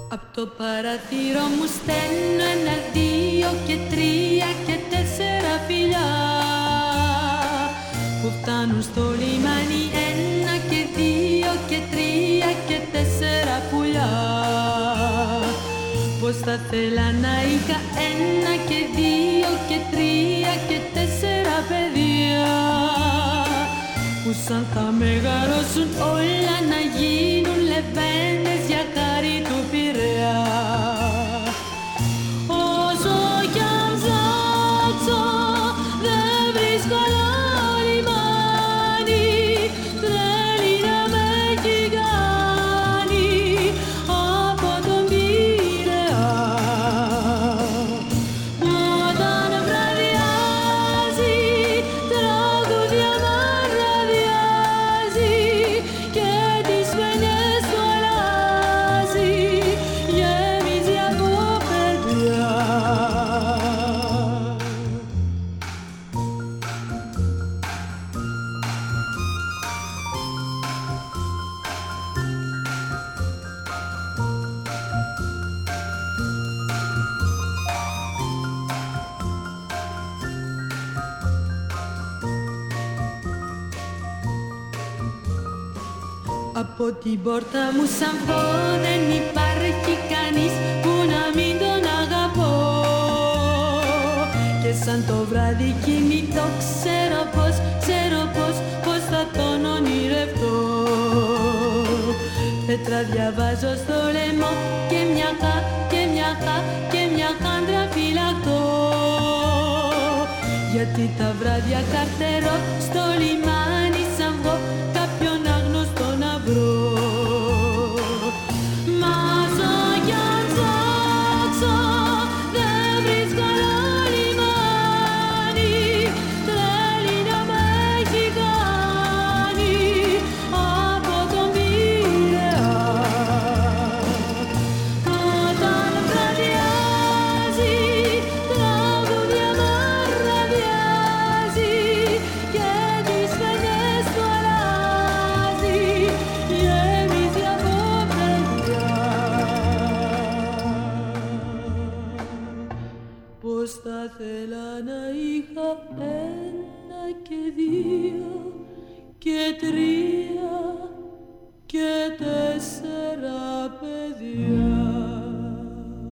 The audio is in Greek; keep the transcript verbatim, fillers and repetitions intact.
Απ' το παραθύρο μου στέλνω ένα, δύο και τρία και τέσσερα φιλιά που φτάνουν στο λιμάνι. Ένα και δύο και τρία και τέσσερα πουλιά. Πως θα θέλα να είχα ένα και δύο και τρία και τέσσερα παιδιά που σαν θα μεγαλώσουν όλα να γίνουν λεβέντες για χάρη του Πειραιά. Όσο κι αν ψάξω δεν βρίσκω άλλο λιμάνι, τρέλη να με έχει κάνει από τον Πειραιά. Όταν βραδιάζει τραγούδια μαραδιάζει και τις φαινιές του αλλάζει, γεμίζει από παιδιά. Από την πόρτα μου σαν πω δεν υπάρχει κανείς που να μην τον αγαπώ και σαν το βράδυ κοιμηθώ ξέρω πως, ξέρω πως, πως θα τον ονειρευτώ. Πέτρα διαβάζω στο λαιμό και μια χα, και μια χα, και μια χάντρα φυλακτώ γιατί τα βράδια καρτερώ στο λιμάνι σαν βγω κάποιον άγνωστο να βρω. Μα όσο κι αν ψάξω δεν βρίσκω άλλο λιμάνι, τρέλη να με έχει κάνει από τον Πειραιά. Όταν βραδιάζει τραγούδια μαραδιάζει και τις φαινιές του αλλάζει, γεμίζει από παιδιά. Πως θα θέλα να είχα ένα και δύο και τρία και τέσσερα